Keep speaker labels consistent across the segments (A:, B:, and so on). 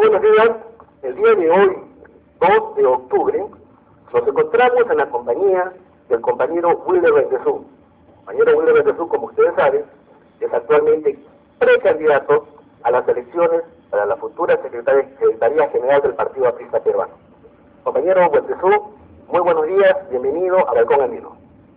A: buenos días. El día de hoy, 2 de octubre, nos encontramos en la compañía del compañero Wilder Bendezú. El compañero Wilder Bendezú, como ustedes saben, es actualmente precandidato a las elecciones para la futura Secretaría General del Partido Aprista Peruano. Compañero Bendezú, muy buenos días, bienvenido a Balcón Andino.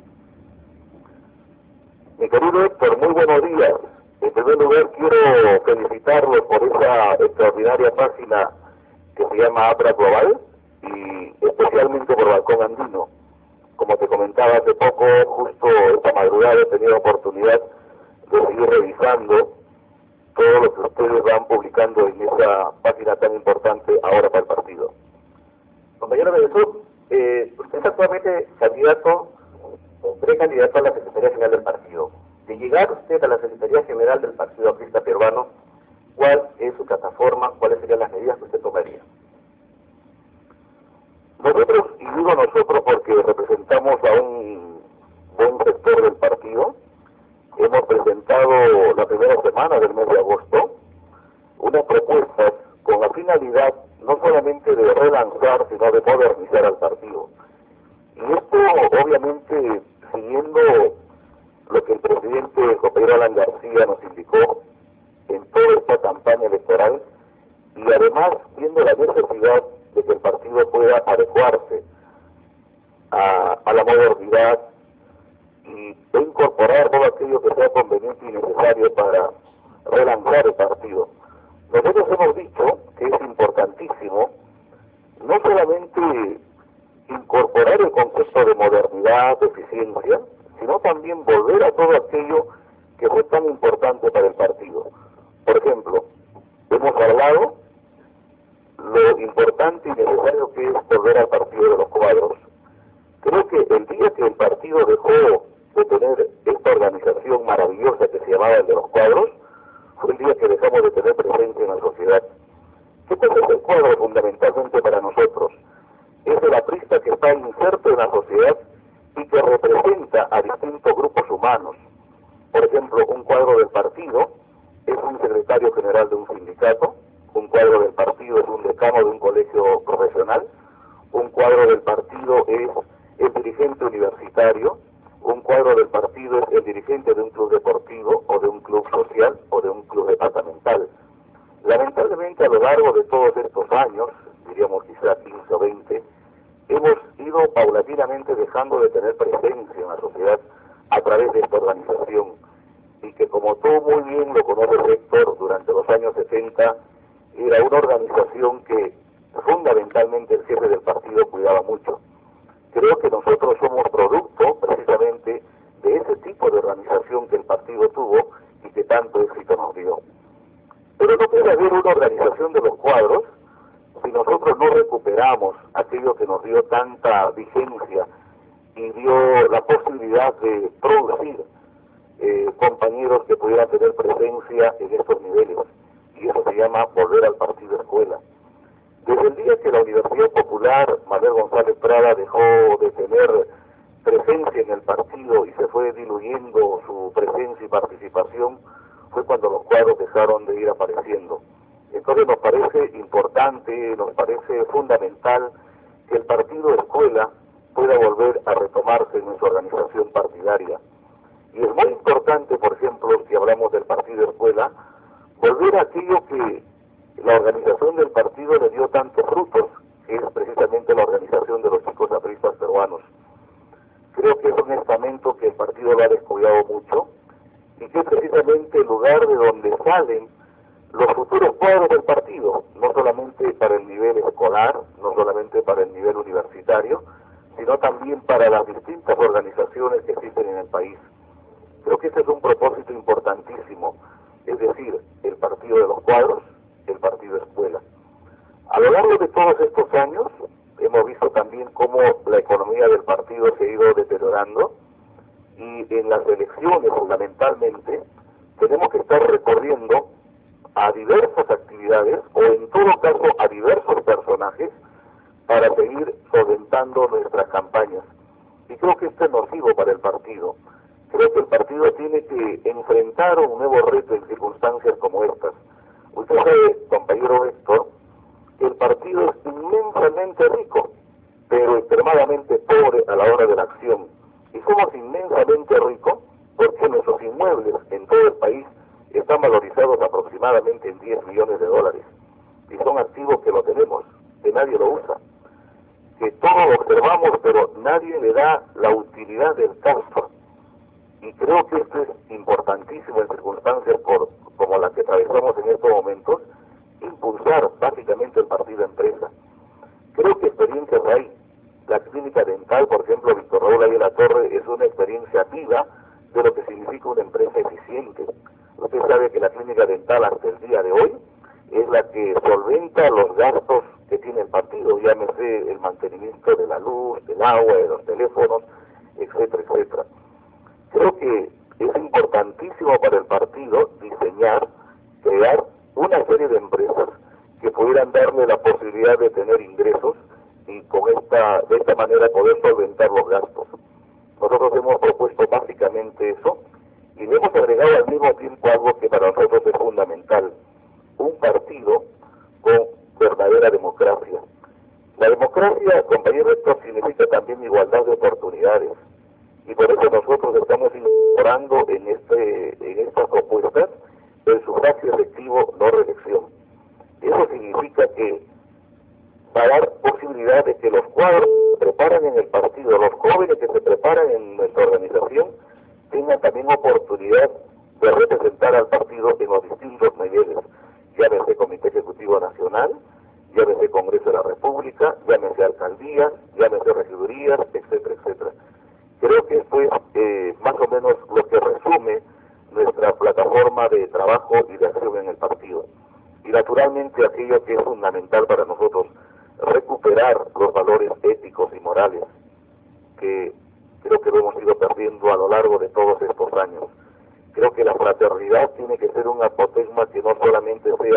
B: Mi querido Héctor, muy buenos días. En primer lugar, quiero felicitarlo por esa extraordinaria página que se llama APRA Global y especialmente por Balcón Andino. Como te comentaba hace poco, justo esta madrugada he tenido oportunidad de seguir revisando todo lo que ustedes van publicando en esa página tan importante ahora para el partido.
A: Compañero Bendezú, usted es actualmente candidato o precandidato a la Secretaría General del Partido. De llegar usted a la Secretaría General del Partido Aprista Peruano, ¿cuál es su plataforma? ¿Cuáles serían las medidas que usted tomaría?
B: Nosotros, y digo nosotros porque representamos a un buen sector del partido, hemos presentado la primera semana del mes de agosto unas propuestas con la finalidad no solamente de relanzar, sino de modernizar al partido. Y esto, obviamente, siguiendo lo que el presidente, el compañero Alan García, nos indicó en toda esta campaña electoral, y además viendo la necesidad de que el partido pueda adecuarse a la modernidad y incorporar todo aquello que sea conveniente y necesario para relanzar el partido. Nosotros hemos dicho que es importantísimo no solamente incorporar el concepto de modernidad, de eficiencia, sino también volver a todo aquello que fue tan importante para el partido. Por ejemplo, hemos hablado lo importante y necesario que es volver al partido de los cuadros. Creo que el día que el partido dejó de tener esta organización maravillosa que se llamaba el de los cuadros, fue el día que dejamos de tener presencia en la sociedad. ¿Qué cosa es el cuadro fundamentalmente para nosotros? Es el aprista que está inserto en la sociedad y que representa a distintos grupos humanos. Por ejemplo, un cuadro del partido es un secretario general de un sindicato, un cuadro del partido es un decano de un colegio profesional, un cuadro del partido es el dirigente universitario, un cuadro del partido es el dirigente de un club deportivo o de un club social o de un club departamental. Lamentablemente, a lo largo de todos estos años, diríamos quizá 15 o 20, hemos ido paulatinamente dejando de tener presencia en la sociedad a través de esta organización, y que, como tú muy bien lo conoces, Héctor, durante los años 70 era una organización que fundamentalmente el jefe del partido cuidaba mucho. Creo que nosotros somos producto precisamente de ese tipo de organización que el partido tuvo y que tanto éxito nos dio. Pero no puede haber una organización de los cuadros si nosotros no recuperamos aquello que nos dio tanta vigencia y dio la posibilidad de producir compañeros que pudieran tener presencia en estos niveles, y eso se llama volver al partido escuela. Desde el día que la Universidad Popular Manuel González Prada dejó de tener presencia en el partido y se fue diluyendo su presencia y participación, fue cuando los cuadros dejaron de ir apareciendo. Entonces nos parece importante, nos parece fundamental que el partido escuela pueda volver a retomarse en su organización partidaria. Y es muy importante, por ejemplo, si hablamos del partido escuela, volver a aquello que la organización del partido le dio tantos frutos, que es precisamente la organización de los chicos apristas peruanos. Creo que es un estamento que el partido lo ha descuidado mucho y que es precisamente el lugar de donde salen los futuros cuadros del partido, no solamente para el nivel escolar, no solamente para el nivel universitario, sino también para las distintas organizaciones que existen en el país. Creo que ese es un propósito importantísimo, es decir, el partido de los cuadros, el partido escuela. A lo largo de todos estos años hemos visto también cómo la economía del partido se ha ido deteriorando, y en las elecciones fundamentalmente tenemos que estar recurriendo a diversas actividades o en todo caso a diversos personajes para seguir solventando nuestras campañas. Y creo que esto es nocivo para el partido. Creo que el partido tiene que enfrentar un nuevo reto en circunstancias como estas. Usted sabe, compañero Héctor, de dólares. Y son activos que lo tenemos, que nadie lo usa, que todos lo observamos, pero nadie le da la utilidad del caso. Y creo que esto es importantísimo en circunstancias como la que atravesamos en estos momentos, impulsar básicamente el partido empresa. Creo que experiencias hay. La clínica dental, por ejemplo, Víctor Raúl Ayala Torre, es una experiencia viva de lo que significa una empresa eficiente. Usted sabe que la clínica dental hasta el día de hoy es la que solventa los gastos que tiene el partido, llámese el mantenimiento de la luz, del agua, de los teléfonos, etcétera, etcétera. Creo que es importantísimo para el partido diseñar, crear una serie de empresas que pudieran darle la posibilidad de tener ingresos y de esta manera poder solventar los gastos. Nosotros hemos propuesto básicamente eso y le hemos agregado al mismo tiempo algo que para nosotros es fundamental: un partido con verdadera democracia. La democracia, compañero Héctor, significa también igualdad de oportunidades. Y por eso nosotros estamos incorporando en estas propuestas el sufragio efectivo, no reelección. Eso significa que va a dar posibilidad de que los cuadros que se preparan en el partido, los jóvenes que se preparan en nuestra organización, tengan también oportunidad de representar al partido en los distintos niveles, llámese Comité Ejecutivo Nacional, llámese Congreso de la República, llámese alcaldías, llámese regidurías, etcétera, etcétera. Creo que esto es más o menos lo que resume nuestra plataforma de trabajo y de acción en el partido. Y naturalmente aquello que es fundamental para nosotros, recuperar los valores éticos y morales que creo que lo hemos ido perdiendo a lo largo de todos estos años. Creo que la fraternidad tiene que ser un apotegma que no solamente sea